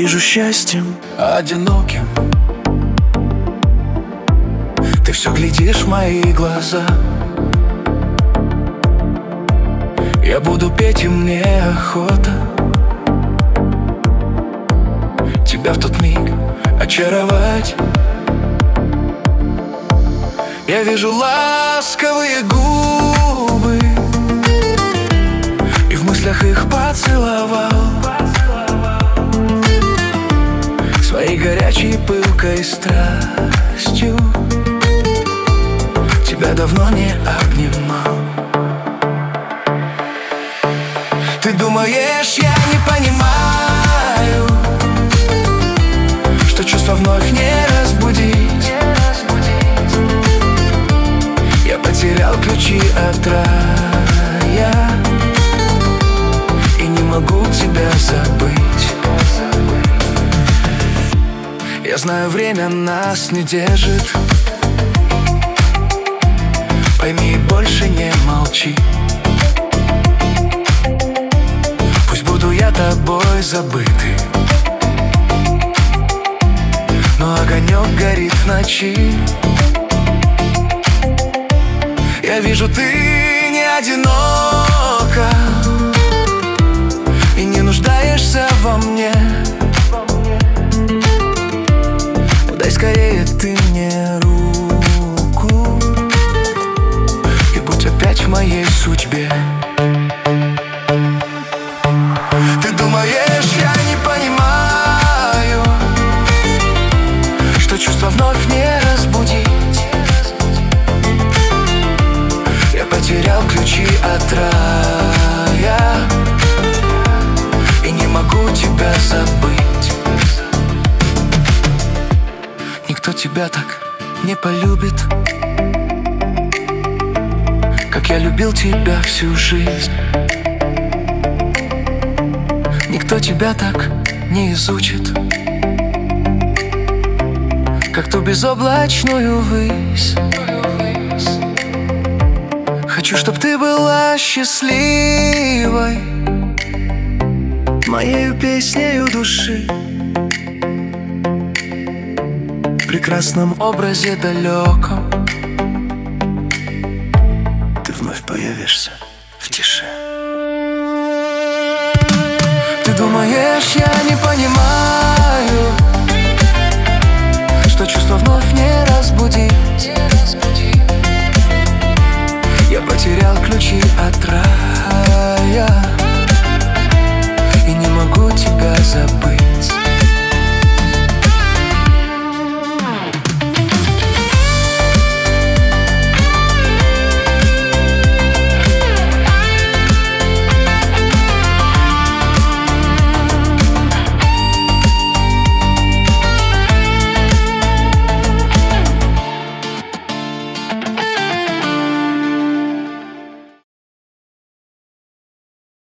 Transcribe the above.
вижу счастьем одиноким. Ты все глядишь в мои глаза. Я буду петь, и мне охота тебя в тот миг очаровать. Я вижу ласковые губы, и в мыслях их поцеловал. Своей горячей пылкой страстью тебя давно не обнимал. Ты думаешь, я не понимаю, что чувства вновь не разбудить. Я потерял ключи от рая и не могу тебя забыть. Я знаю, время нас не держит. Пойми, больше не молчи. Пусть буду я тобой забытый, но огонек горит в ночи. Я вижу, ты не одинока и не нуждаешься во мне. Дай скорее ты мне руку и будь опять в моей судьбе. Ты думаешь, я не понимаю, что чувства вновь не разбудить. Я потерял ключи от рая и не могу тебя забыть. Никто тебя так не полюбит, как я любил тебя всю жизнь. Никто тебя так не изучит, как ту безоблачную высь. Хочу, чтоб ты была счастливой, моею песнею души, в прекрасном образе далеком ты вновь появишься в тиши. Ты думаешь, я не понимаю, что чувства вновь не разбудить. Я потерял ключи от рая и не могу тебя забыть.